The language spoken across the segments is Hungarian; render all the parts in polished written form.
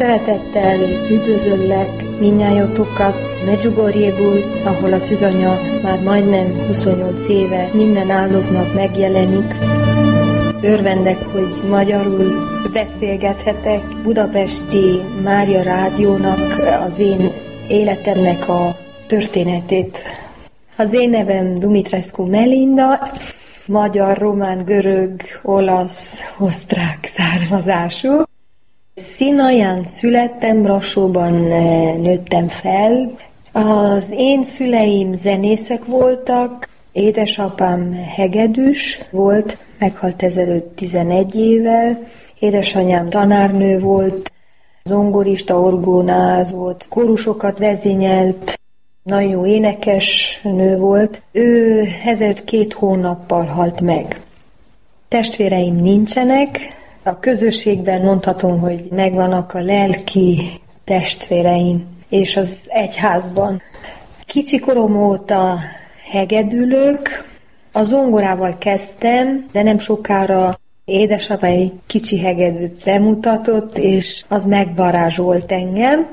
Szeretettel üdvözöllek mindnyájatokat Medjugorjéból, ahol a szűzanya már majdnem 28 éve minden áldott nap megjelenik. Örvendek, hogy magyarul beszélgethetek Budapesti Mária Rádiónak az én életemnek a történetét. Az én nevem Dumitrescu Melinda, magyar, román, görög, olasz, osztrák származású. Színaján születtem, Brassóban nőttem fel. Az én szüleim zenészek voltak, édesapám hegedűs volt, meghalt ezelőtt 11 évvel, édesanyám tanárnő volt, zongorista, orgonázott, kórusokat vezényelt, nagyon jó énekes nő volt. Ő ezelőtt 2 hónappal halt meg. Testvéreim nincsenek, a közösségben mondhatom, hogy megvannak a lelki testvéreim, és az egyházban. Kicsi korom óta hegedülök, a zongorával kezdtem, de nem sokára édesapám egy kicsi hegedűt bemutatott, és az megvarázsolt engem.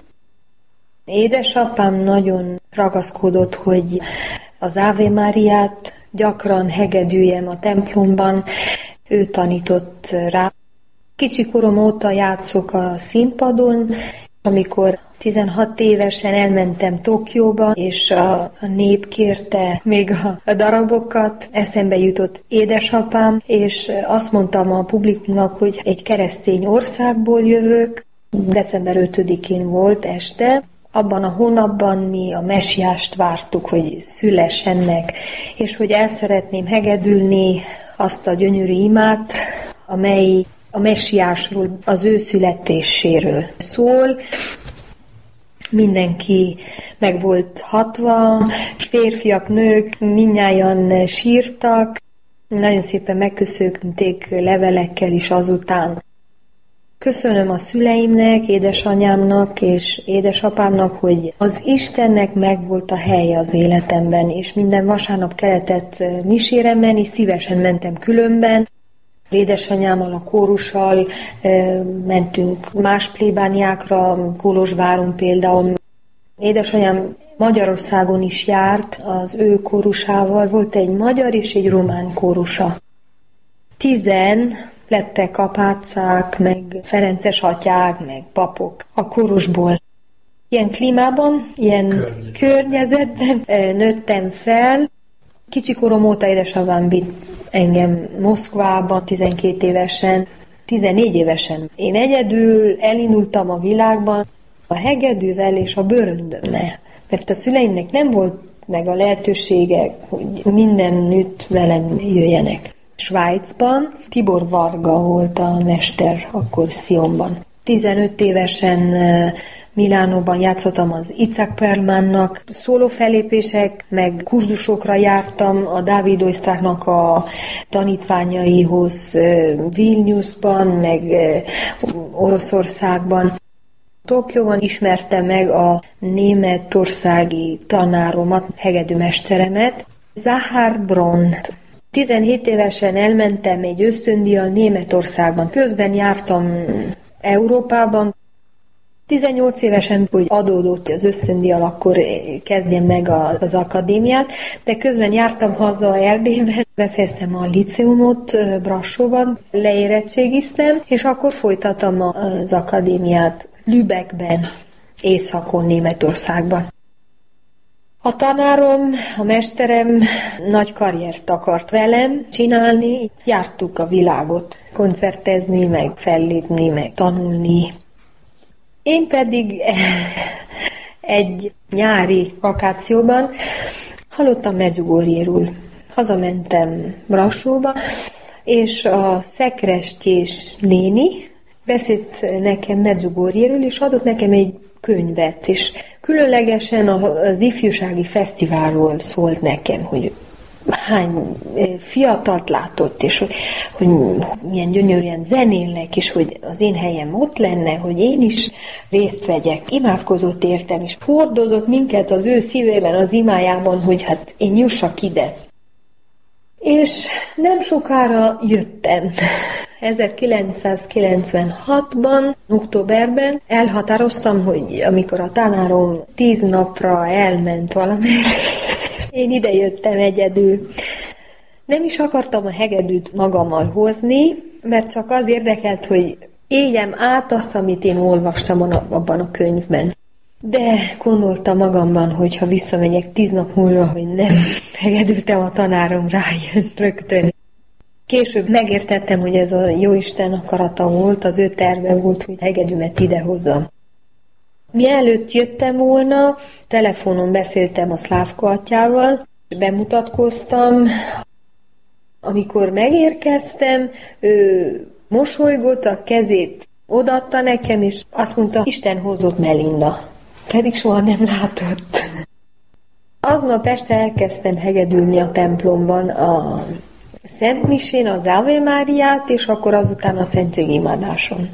Édesapám nagyon ragaszkodott, hogy az Ave Máriát gyakran hegedüljem a templomban, ő tanított rá. Kicsi korom óta játszok a színpadon, amikor 16 évesen elmentem Tokióba, és a nép kérte még a darabokat, eszembe jutott édesapám, és azt mondtam a publikumnak, hogy egy keresztény országból jövök, december 5-én volt este, abban a hónapban mi a mesiást vártuk, hogy szülessen meg, és hogy el szeretném hegedülni azt a gyönyörű imát, amely a mesiásról, az ő születéséről szól. Mindenki meg volt hatva, férfiak, nők, mindnyájan sírtak. Nagyon szépen megköszönték levelekkel is azután. Köszönöm a szüleimnek, édesanyámnak és édesapámnak, hogy az Istennek megvolt a helye az életemben, és minden vasárnap kellett misére menni, szívesen mentem különben. Édesanyámmal, a kórussal mentünk más plébániákra, Kolozsváron például. Édesanyám Magyarországon is járt az ő kórusával, volt egy magyar és egy román kórusa. 10 lettek apácák, meg ferences atyák, meg papok a kórusból. Ilyen klímában, ilyen környezetben nőttem fel. Kicsi korom óta édesapám vitt engem Moszkvába 12 évesen, 14 évesen. Én egyedül elindultam a világban a hegedűvel és a bőröndömmel, mert a szüleimnek nem volt meg a lehetősége, hogy mindenütt velem jöjjenek. Svájcban Tibor Varga volt a mester, akkor Sionban. 15 évesen Milánóban játszottam az Itzhak Perlmannak, szólófellépések, meg kurzusokra jártam a Dávid Oistráknak a tanítványaihoz Vilniusban, meg Oroszországban. Tokióban ismertem meg a németországi tanáromat, hegedűmesteremet, Zahár Bront. 17 évesen elmentem egy ösztöndíjjal Németországban. Közben jártam Európában. 18 évesen, hogy adódott az ösztöndíjjal, akkor kezdjem meg az akadémiát, de közben jártam haza Erdélyben, befejeztem a liceumot Brassóban, leérettségiztem, és akkor folytattam az akadémiát Lübeckben, északon Németországban. A tanárom, a mesterem nagy karriert akart velem csinálni, jártuk a világot, koncertezni, meg fellépni, meg tanulni. Én pedig egy nyári vakációban hallottam Medjugorjéről. Hazamentem Brassóba, és a Szekrestjés néni beszélt nekem Medjugorjéről, és adott nekem egy könyvet, és különlegesen az ifjúsági fesztiválról szólt nekem, hogy hány fiatalt látott, és hogy milyen gyönyörűen zenélnek, és hogy az én helyem ott lenne, hogy én is részt vegyek. Imádkozott értem, és hordozott minket az ő szívében, az imájában, hogy hát én jussak ide. És nem sokára jöttem. 1996-ban, októberben elhatároztam, hogy amikor a tanárom 10 napra elment valamire, én ide jöttem egyedül. Nem is akartam a hegedűt magammal hozni, mert csak az érdekelt, hogy éljem át azt, amit én olvastam abban a könyvben. De gondoltam magamban, hogy ha visszamegyek 10 nap múlva, hogy nem hegedültem, a tanárom rájön rögtön. Később megértettem, hogy ez a Jóisten akarata volt, az ő terve volt, hogy hegedűmet idehozzam. Mielőtt jöttem volna, telefonon beszéltem a Szlávko atyával, bemutatkoztam. Amikor megérkeztem, ő mosolygott, a kezét odaadta nekem, és azt mondta, Isten hozott Melinda. Pedig soha nem látott. Aznap este elkezdtem hegedülni a templomban a Szent Misén, az Ave Máriát, és akkor azután a szentségimádáson.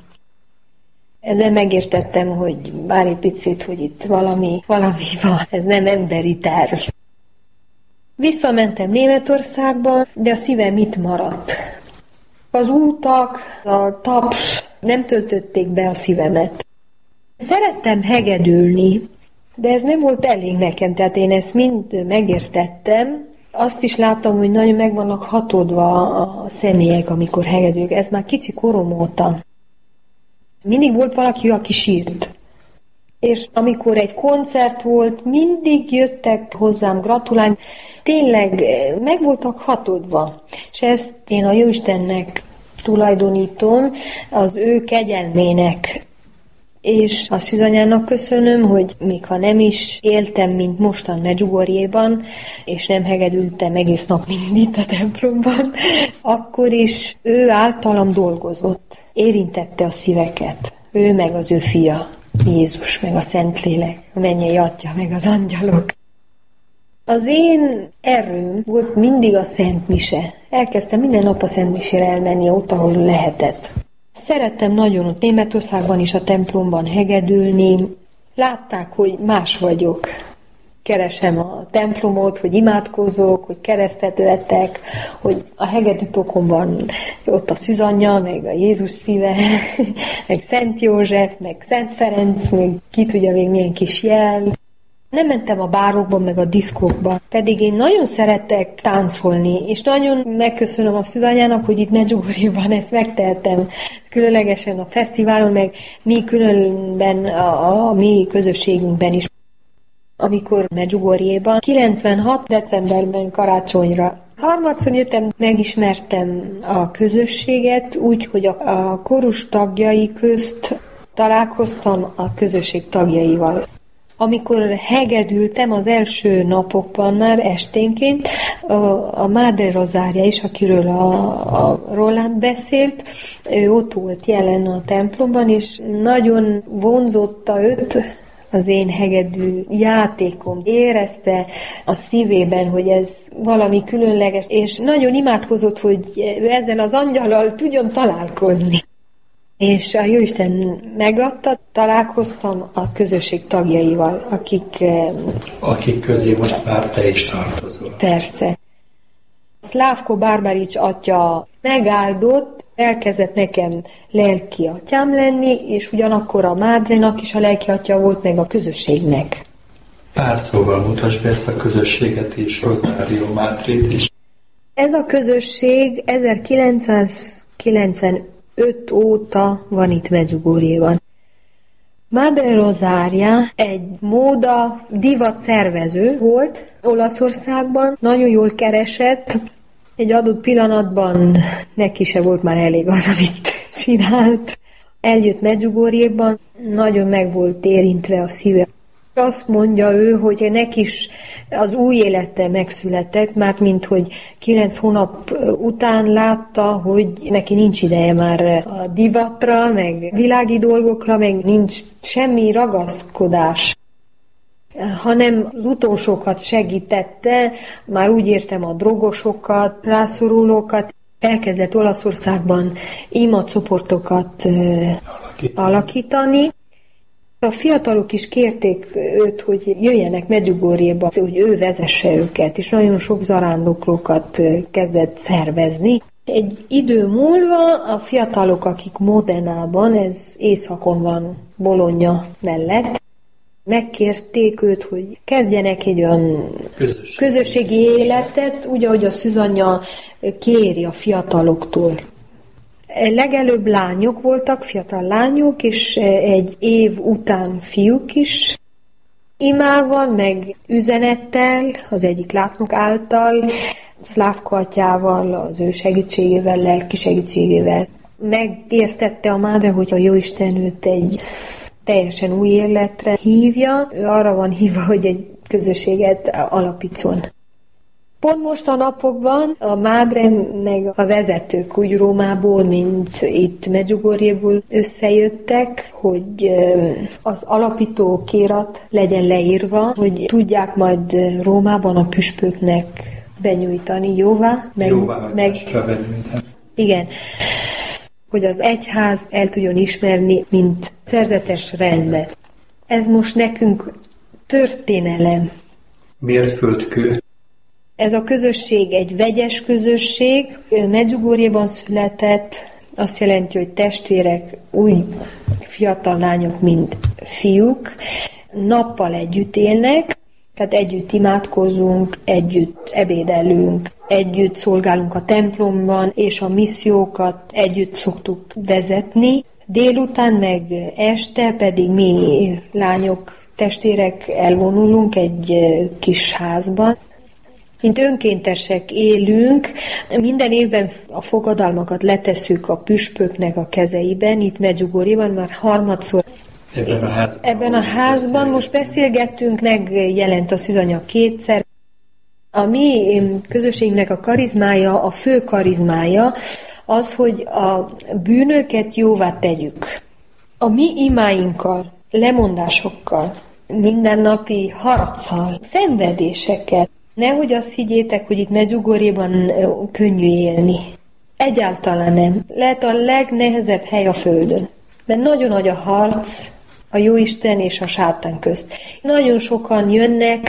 Ezzel megértettem, hogy bár egy picit, hogy itt valami van, ez nem emberi terv. Visszamentem Németországba, de a szívem itt maradt. Az útak, a taps nem töltötték be a szívemet. Szerettem hegedülni, de ez nem volt elég nekem, tehát én ezt mind megértettem. Azt is láttam, hogy nagyon meg vannak hatódva a személyek, amikor hegedülök. Ez már kicsi korom óta. Mindig volt valaki, aki sírt. És amikor egy koncert volt, mindig jöttek hozzám gratulálni. Tényleg meg voltak hatódva. És ezt én a Jóistennek tulajdonítom, az ő kegyelmének. És a szűzanyának köszönöm, hogy még ha nem is éltem, mint mostan Medjugorjéban, és nem hegedültem egész nap mindig a templomban, akkor is ő általam dolgozott. Érintette a szíveket. Ő meg az ő fia, Jézus, meg a Szentlélek, a mennyei Atya, meg az angyalok. Az én erőm volt mindig a Szent Mise. Elkezdtem minden nap a Szent Misére elmenni ott, ahol lehetett. Szerettem nagyon ott Németországban is a templomban hegedülni. Látták, hogy más vagyok. Keresem a templomot, hogy imádkozok, hogy keresztet vettek, hogy a hegedűtokon van ott a szűzanyja, meg a Jézus szíve, meg Szent József, meg Szent Ferenc, meg ki tudja még milyen kis jel. Nem mentem a bárokba, meg a diszkókba, pedig én nagyon szeretek táncolni, és nagyon megköszönöm a szűzanyának, hogy itt Medjugorjéban ezt megtehetem, különlegesen a fesztiválon, meg mi különben a mi közösségünkben is. Amikor Medjugorjéban, 96. decemberben karácsonyra harmadszor jöttem, megismertem a közösséget úgy, hogy a kórus tagjai közt találkoztam a közösség tagjaival. Amikor hegedültem az első napokban már esténként, a Madre Rosaria is, akiről a Roland beszélt, ő ott volt jelen a templomban, és nagyon vonzotta őt az én hegedű játékom. Érezte a szívében, hogy ez valami különleges, és nagyon imádkozott, hogy ő ezzel az angyallal tudjon találkozni. És a Jóisten megadta, találkoztam a közösség tagjaival, akik közé most már te is tartozol. Persze. Szlávko Barbarics atya megáldott, elkezdett nekem lelki atyám lenni, és ugyanakkor a Mádrénak is a lelki atya volt, meg a közösségnek. Pár szóval mutasd be ezt a közösséget és Rosario Mádrét is. Ez a közösség 1995 óta van itt Medjugorjéban. Madre Rosaria egy móda divat szervező volt Olaszországban, nagyon jól keresett, egy adott pillanatban neki se volt már elég az, amit csinált. Eljött Medjugorjéban, nagyon meg volt érintve a szíve. Azt mondja ő, hogy neki is az új élete megszületett, már mint hogy 9 hónap után látta, hogy neki nincs ideje már a divatra, meg világi dolgokra, meg nincs semmi ragaszkodás, hanem az utolsókat segítette, már úgy értem a drogosokat, rászorulókat, elkezdett Olaszországban imacsoportokat alakítani. A fiatalok is kérték őt, hogy jöjjenek Medjugorjéba, hogy ő vezesse őket, és nagyon sok zarándoklókat kezdett szervezni. Egy idő múlva a fiatalok, akik Modenában, ez északon van, Bologna mellett, megkérték őt, hogy kezdjenek egy olyan közösségi életet, úgy, ahogy a szűzanyja kéri a fiataloktól. Legelőbb lányok voltak, fiatal lányok, és egy év után fiúk is, imával, meg üzenettel, az egyik látnok által, Szlávka atyával, az ő segítségével, lelki segítségével. Megértette a Madre, hogy a Jóisten őt egy teljesen új életre hívja. Ő arra van hívva, hogy egy közösséget alapítson. Pont most a napokban a Madre meg a vezetők úgy Rómából, mint itt Medjugorjéból összejöttek, hogy az alapító kérat legyen leírva, hogy tudják majd Rómában a püspöknek benyújtani, jóvá igen, hogy az egyház el tudjon ismerni, mint szerzetes rendet. Ez most nekünk történelem. Miért földkő? Ez a közösség egy vegyes közösség, Medjugorjéban született, azt jelenti, hogy testvérek, úgy fiatal lányok, mint fiúk, nappal együtt élnek, tehát együtt imádkozunk, együtt ebédelünk, együtt szolgálunk a templomban, és a missziókat együtt szoktuk vezetni. Délután meg este pedig mi lányok, testvérek elvonulunk egy kis házban. Mint önkéntesek élünk, minden évben a fogadalmakat letesszük a püspöknek a kezeiben, itt Medjugorjéban már harmadszor. Ebben a házban most beszélgettünk, megjelent a szűzanya kétszer. A mi közösségnek a karizmája, a fő karizmája az, hogy a bűnöket jóvá tegyük. A mi imáinkkal, lemondásokkal, mindennapi harccal, szenvedésekkel. Nehogy azt higgyétek, hogy itt Medjugorjéban könnyű élni. Egyáltalán nem. Lehet a legnehezebb hely a földön. Mert nagyon nagy a harc a Jóisten és a sátán közt. Nagyon sokan jönnek,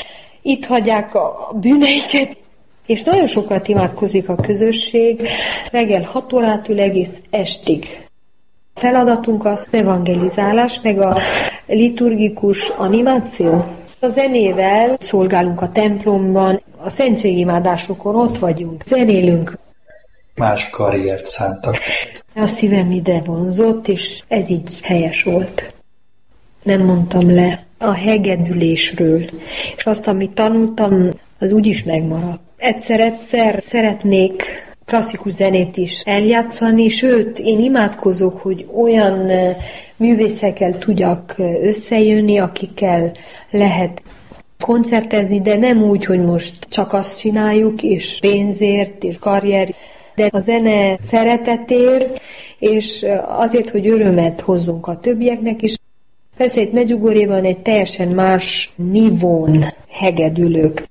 itt hagyják a bűneiket, és nagyon sokat imádkozik a közösség, reggel 6 órától egész estig. A feladatunk az evangelizálás, meg a liturgikus animáció. A zenével szolgálunk a templomban, a szentségimádásokon ott vagyunk, zenélünk. Más karriert szántak. A szívem ide vonzott, és ez így helyes volt. Nem mondtam le a hegedülésről, és azt, amit tanultam, az úgyis megmaradt. Egyszer szeretnék klasszikus zenét is eljátszani, sőt, én imádkozok, hogy olyan művészekkel tudjak összejönni, akikkel lehet koncertezni, de nem úgy, hogy most csak azt csináljuk, és pénzért, és karrier, de a zene szeretetért, és azért, hogy örömet hozzunk a többieknek is. Persze itt Medjugorjéban egy teljesen más nivón hegedülök.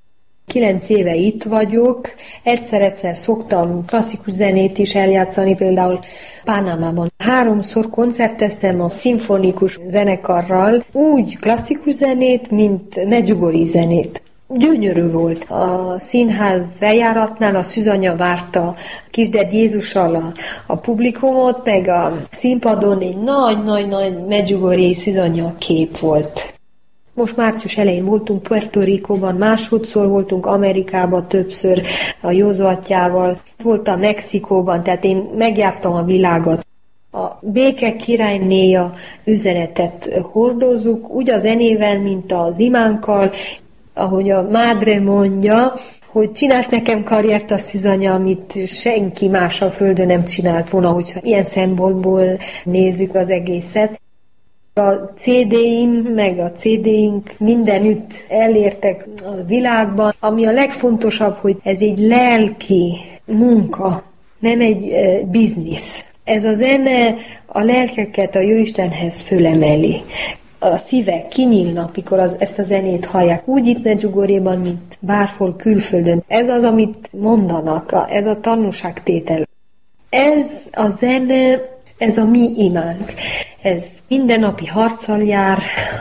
9 éve itt vagyok, egyszer szoktam klasszikus zenét is eljátszani, például Pánamában. 3-szor koncerteztem a szimfonikus zenekarral, úgy klasszikus zenét, mint medjugorji zenét. Gyönyörű volt. A színház bejáratnál a szűzanya várta Kisded Jézussal a publikumot, meg a színpadon egy nagy medjugorji szűzanya kép volt. Most március elején voltunk Puerto Ricóban, másodszor voltunk Amerikában többször a Józó atyával, voltam Mexikóban, tehát én megjártam a világot. A béke királynéja üzenetet hordozzuk, úgy a zenével, mint az imánkkal, ahogy a Madre mondja, hogy csinált nekem karriert a szűzanya, amit senki más a földön nem csinált volna, hogyha ilyen szempontból nézzük az egészet. A CD-im, meg a CD-ink mindenütt elértek a világban. Ami a legfontosabb, hogy ez egy lelki munka, nem egy biznisz. Ez a zene a lelkeket a Jóistenhez fölemeli. A szívek kinyílnak, mikor ezt a zenét hallják. Úgy itt Medjugorjéban, mint bárhol külföldön. Ez az, amit mondanak, ez a tanúságtétel. Ez a zene, ez a mi imánk. Ez mindennapi harccal jár,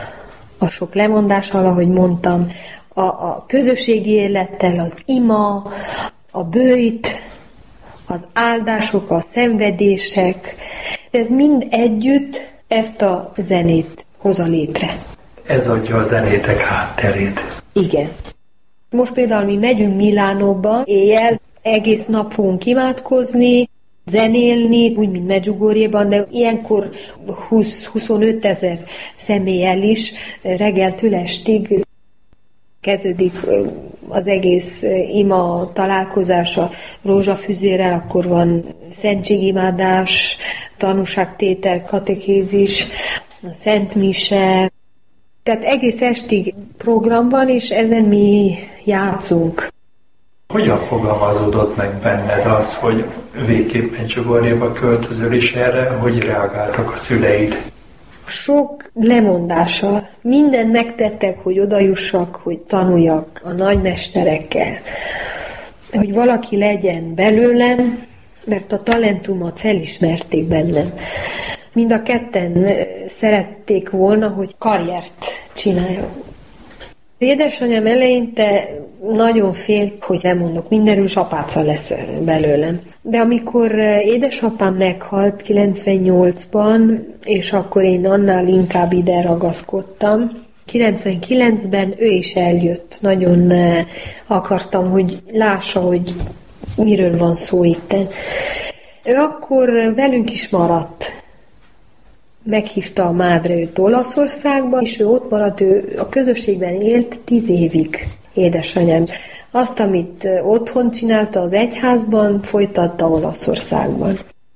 a sok lemondással, ahogy mondtam, a közösségi élettel, az ima, a böjt, az áldások, a szenvedések, ez mind együtt ezt a zenét hozza létre. Ez adja a zenétek hátterét. Igen. Most például mi megyünk Milánóba, éjjel, egész nap fogunk imádkozni, zenélni, úgy, mint Medjugorjéban, de ilyenkor 20-25 ezer személlyel is reggeltől estig kezdődik az egész ima találkozása rózsafüzérrel, akkor van szentségimádás, tanúságtétel, katekézis, a szentmise, tehát egész estig program van, és ezen mi játszunk. Hogyan fogalmazódott meg benned az, hogy végképp Medjugorjéba költözöl, és erre hogy reagáltak a szüleid? Sok lemondással. Mindent megtettek, hogy odajussak, hogy tanuljak a nagymesterekkel. Hogy valaki legyen belőlem, mert a talentumot felismerték bennem. Mind a ketten szerették volna, hogy karriert csináljak. Édesanyám eleinte nagyon félt, hogy lemondok mindenről, és apáca lesz belőlem. De amikor édesapám meghalt 98-ban, és akkor én annál inkább ide ragaszkodtam, 99-ben ő is eljött. Nagyon akartam, hogy lássa, hogy miről van szó itten. Ő akkor velünk is maradt. Meghívta a Mádre őt Olaszországba, és ő ott maradt, ő a közösségben élt 10 évig, édesanyám. Azt, amit otthon csinálta az egyházban, folytatta Olaszországban.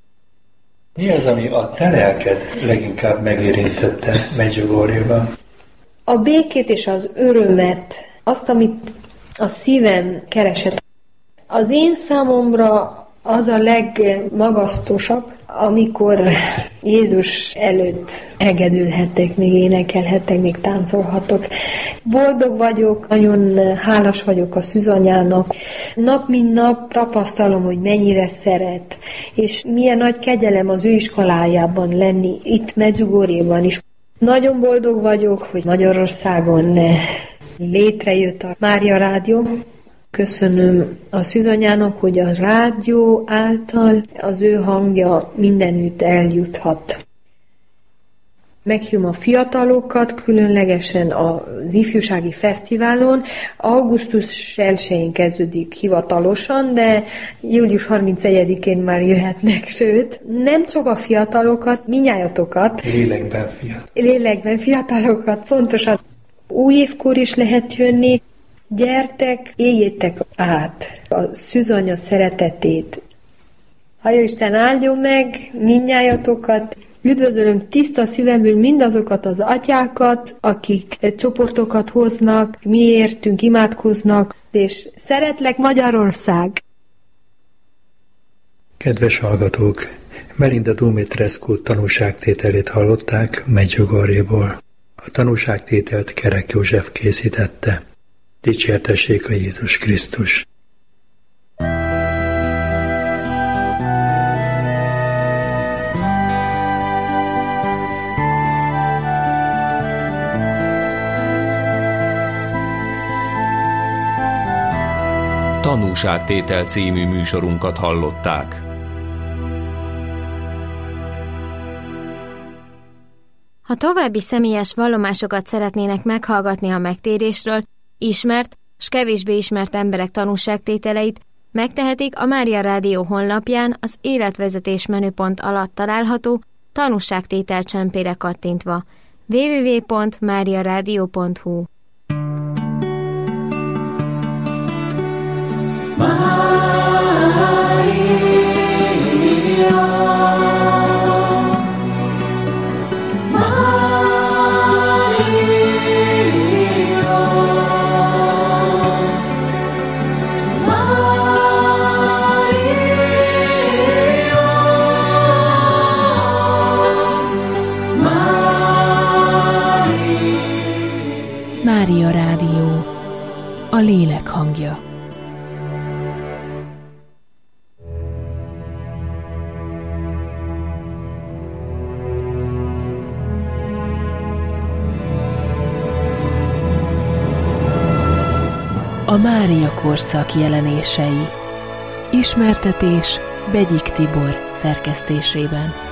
Mi az, ami a te lelked leginkább megérintette Medjugorjéban? A békét és az örömet, azt, amit a szívem keresett. Az én számomra az a legmagasztosabb, amikor Jézus előtt engedülhettek, még énekelhettek, még táncolhatok. Boldog vagyok, nagyon hálás vagyok a szűzanyának. Nap mint nap tapasztalom, hogy mennyire szeret, és milyen nagy kegyelem az ő iskolájában lenni, itt Medjugorjéban is. Nagyon boldog vagyok, hogy Magyarországon létrejött a Mária Rádió. Köszönöm a szűzanyának, hogy a rádió által az ő hangja mindenütt eljuthat. Meghívom a fiatalokat, különlegesen az ifjúsági fesztiválon. Augusztus 1-én kezdődik hivatalosan, de július 31-én már jöhetnek, sőt, nem csak a fiatalokat, minnyájatokat. Lélekben fiatalokat, pontosan. Új évkor is lehet jönni. Gyertek, éljétek át a szűzanya szeretetét. Ha Isten áldjon meg mindnyájatokat, üdvözölöm tiszta szívemből mindazokat az atyákat, akik csoportokat hoznak, miértünk imádkoznak, és szeretlek Magyarország! Kedves hallgatók, Melinda Dumitrescu tanúságtételét hallották Medjugorjéból. A tanúságtételt Kerek József készítette. Dicsértessék a Jézus Krisztus! Tanúságtétel című műsorunkat hallották. Ha további személyes vallomásokat szeretnének meghallgatni a megtérésről, ismert s kevésbé ismert emberek tanúságtételeit, megtehetik a Mária Rádió honlapján az életvezetés menüpont alatt található tanúságtétel csempére kattintva. www.mariaradio.hu Mária Rádió, a lélek hangja. A Mária korszak jelenései. Ismertetés, Begyik Tibor szerkesztésében.